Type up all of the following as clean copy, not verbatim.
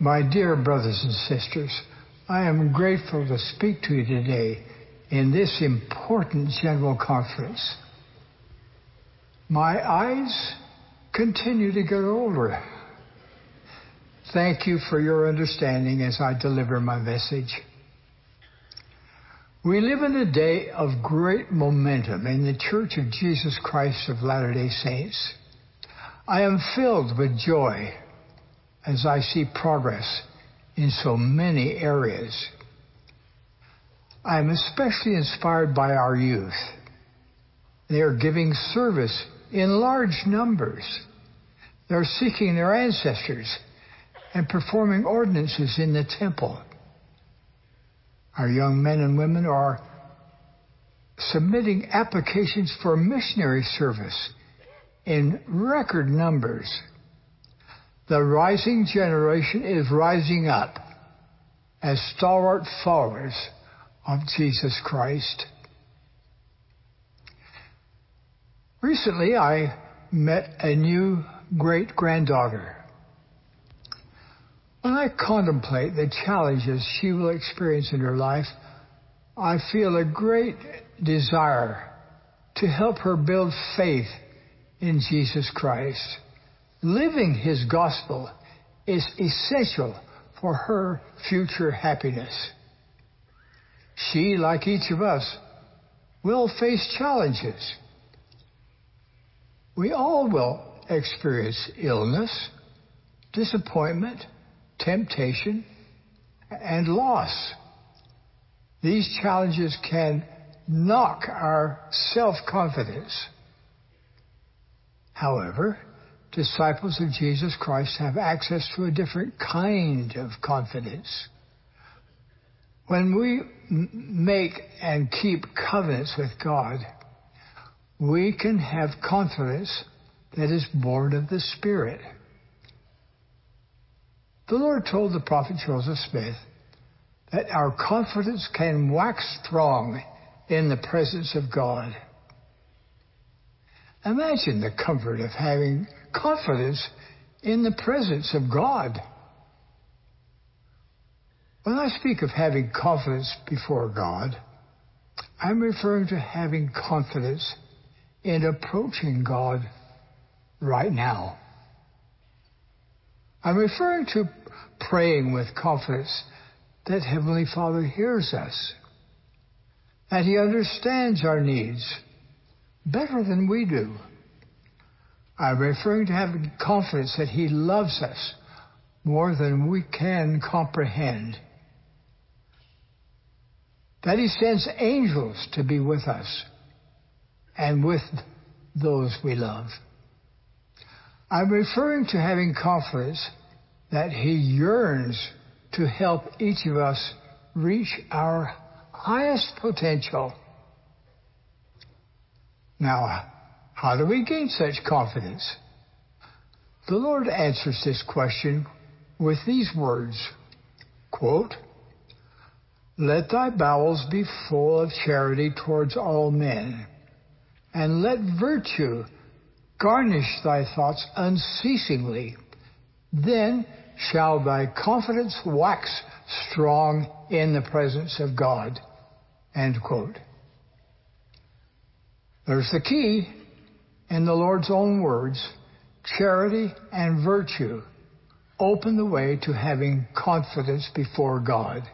My dear brothers and sisters, I am grateful to speak to you today in this important general conference. My eyes continue to get older. Thank you for your understanding as I deliver my message. We live in a day of great momentum in the Church of Jesus Christ of Latter-day Saints. I am filled with joy as I see progress in so many areas. I am especially inspired by our youth. They are giving service in large numbers. They are seeking their ancestors and performing ordinances in the temple. Our young men and women are submitting applications for missionary service in record numbers. The rising generation is rising up as stalwart followers of Jesus Christ. Recently, I met a new great-granddaughter. When I contemplate the challenges she will experience in her life, I feel a great desire to help her build faith in Jesus Christ. Living His gospel is essential for her future happiness. She, like each of us, will face challenges. We all will experience illness, disappointment, temptation, and loss. These challenges can knock our self-confidence. However, disciples of Jesus Christ have access to a different kind of confidence. When we make and keep covenants with God, we can have confidence that is born of the Spirit. The Lord told the prophet Joseph Smith that our confidence can wax strong in the presence of God. Imagine the comfort of having confidence in the presence of God. When I speak of having confidence before God, I'm referring to having confidence in approaching God right now. I'm referring to praying with confidence that Heavenly Father hears us, that He understands our needs better than we do. I'm referring to having confidence that He loves us more than we can comprehend, that He sends angels to be with us and with those we love. I'm referring to having confidence that He yearns to help each of us reach our highest potential. Now, how do we gain such confidence? The Lord answers this question with these words, quote, "Let thy bowels be full of charity towards all men, and let virtue garnish thy thoughts unceasingly. Then shall thy confidence wax strong in the presence of God." End quote. There's the key in the Lord's own words. Charity and virtue open the way to having confidence before God.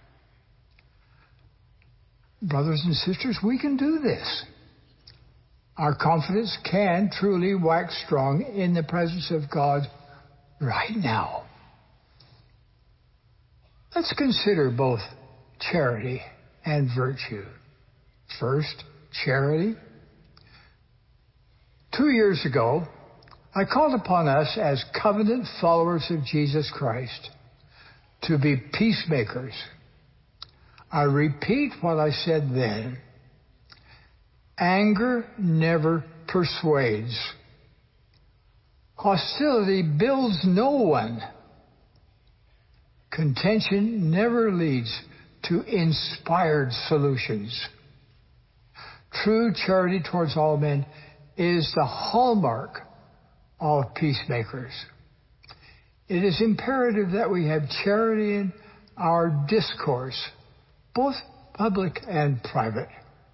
Brothers and sisters, we can do this. Our confidence can truly wax strong in the presence of God right now. Let's consider both charity and virtue. First, charity. 2 years ago, I called upon us as covenant followers of Jesus Christ to be peacemakers. I repeat what I said then. Anger never persuades. Hostility builds no one. Contention never leads to inspired solutions. True charity towards all men is the hallmark of peacemakers. it is imperative that we have charity in our discourse, both public and private.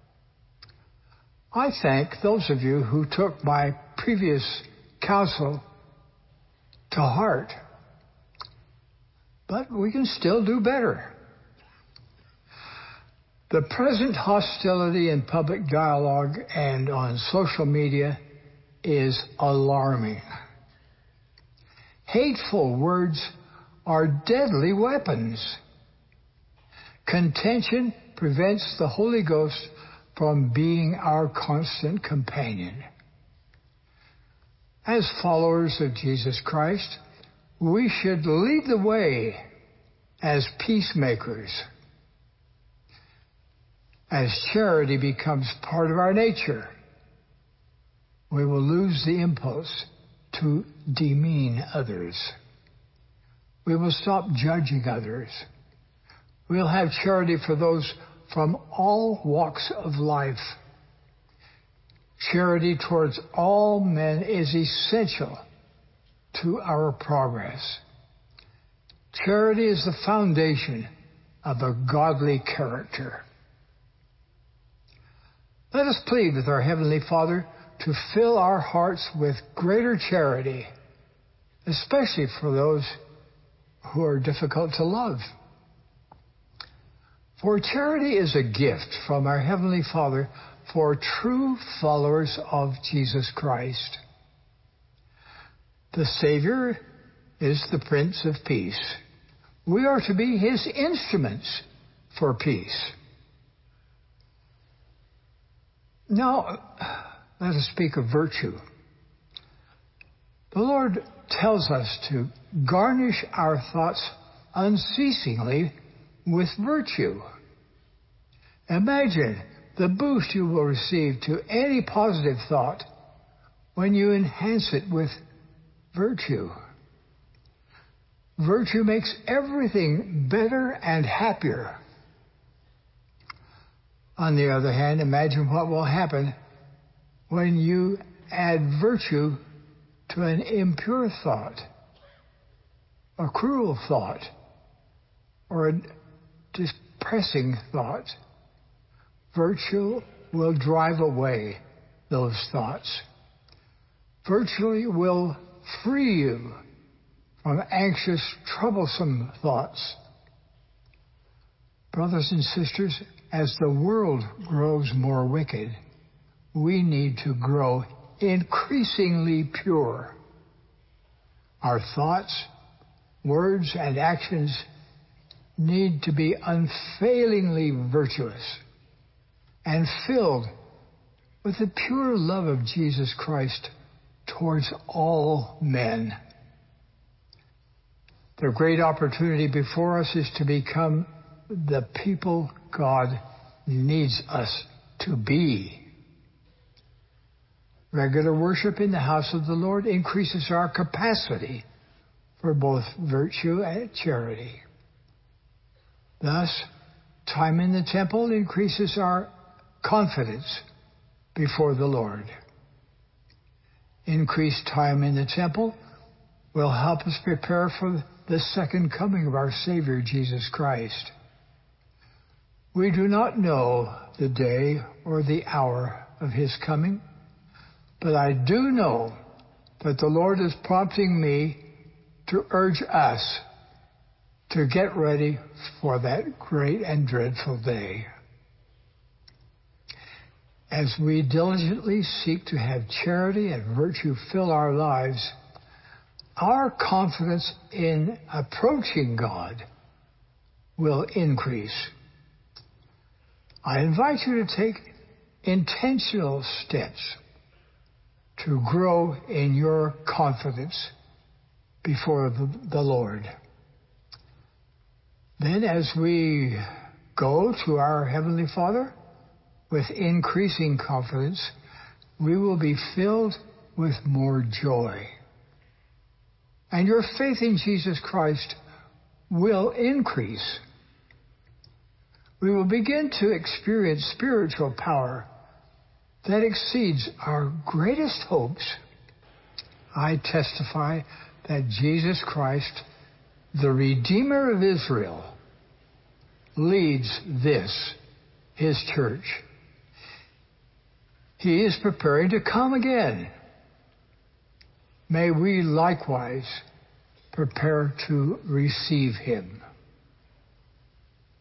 I thank those of you who took my previous counsel to heart, but we can still do better. The present hostility in public dialogue and on social media is alarming. Hateful words are deadly weapons. Contention prevents the Holy Ghost from being our constant companion. As followers of Jesus Christ, we should lead the way as peacemakers. As charity becomes part of our nature, we will lose the impulse to demean others. We will stop judging others. We'll have charity for those from all walks of life. Charity towards all men is essential to our progress. Charity is the foundation of a godly character. Let us plead with our Heavenly Father to fill our hearts with greater charity, especially for those who are difficult to love. For charity is a gift from our Heavenly Father for true followers of Jesus Christ. The Savior is the Prince of Peace. We are to be His instruments for peace. Now, let us speak of virtue. The Lord tells us to garnish our thoughts unceasingly with virtue. Imagine the boost you will receive to any positive thought when you enhance it with virtue. Virtue makes everything better and happier. On the other hand, imagine what will happen when you add virtue to an impure thought, a cruel thought, or a depressing thought. Virtue will drive away those thoughts. Virtue will free you from anxious, troublesome thoughts. Brothers and sisters, as the world grows more wicked, we need to grow increasingly pure. Our thoughts, words, and actions need to be unfailingly virtuous and filled with the pure love of Jesus Christ towards all men. The great opportunity before us is to become the people God needs us to be. Regular worship in the house of the Lord increases our capacity for both virtue and charity. Thus, time in the temple increases our confidence before the Lord. Increased time in the temple will help us prepare for the second coming of our Savior, Jesus Christ. We do not know the day or the hour of His coming, but I do know that the Lord is prompting me to urge us to get ready for that great and dreadful day. As we diligently seek to have charity and virtue fill our lives, our confidence in approaching God will increase. I invite you to take intentional steps to grow in your confidence before the Lord. Then, as we go to our Heavenly Father with increasing confidence, we will be filled with more joy. And your faith in Jesus Christ will increase. We will begin to experience spiritual power that exceeds our greatest hopes. I testify that Jesus Christ, the Redeemer of Israel, leads this, his church. He is preparing to come again. May we likewise prepare to receive him.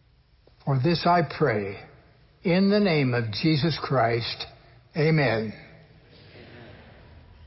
For this I pray, in the name of Jesus Christ, amen.